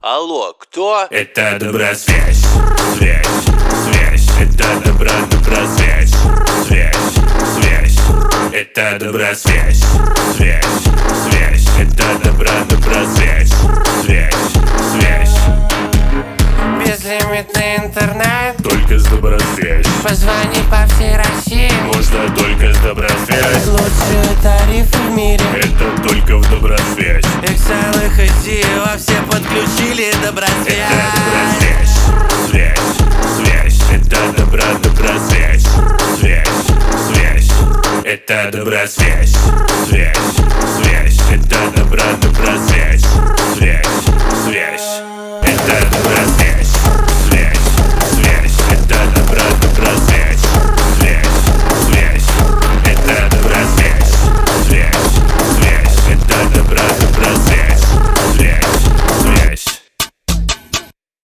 Алло, кто? Это добросвязь, связь, связь. Это добросвязь, связь, связь. Это добросвязь, связь, связь. Это добросвязь, связь, связь. Безлимитный интернет, Только с добросвязь. позвони по всей России. Можно только с добросвязь. Лучшие тарифы в мире, Это только в добросвязь. Excel и HD во все подключили Это добросвязь. добросвязь, связь, связь. Это добросвязь, связь, связь. Это добросвязь, связь, связь. Это добросвязь.